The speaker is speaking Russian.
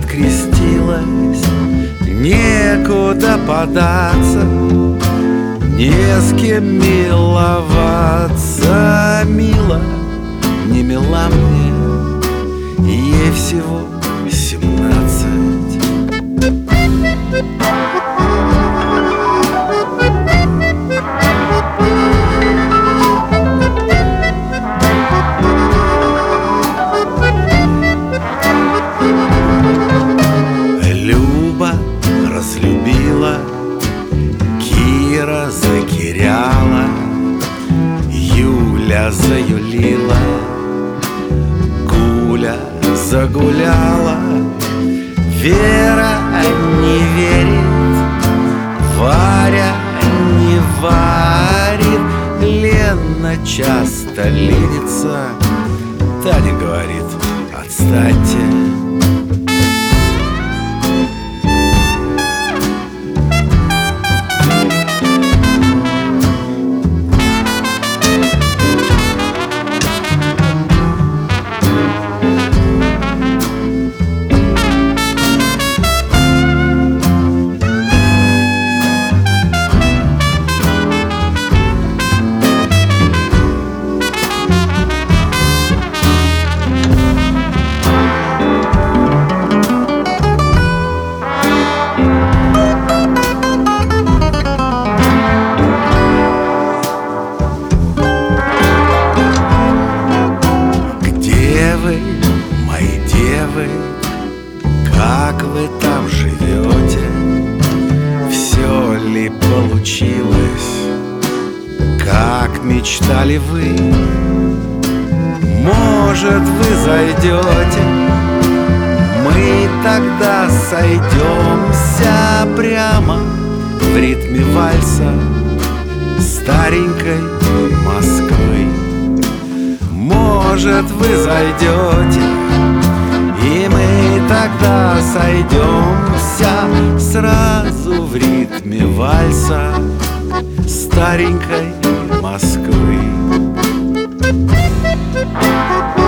открестилась, некуда податься, не с кем миловаться. Мила, не мила мне, ей всего 17. Люба разлюбила, Кира закиряла, Юля заюлила, Гуля загуляла, Вера не верит, Варя не варит, Лена часто ленится, Таня говорит: отстаньте. Мои девы, как вы там живете? Все ли получилось, как мечтали вы? Может, вы зайдете, мы тогда сойдемся прямо в ритме вальса старенькой Москвы. Может, вы зайдете, и мы тогда сойдемся сразу в ритме вальса старенькой Москвы.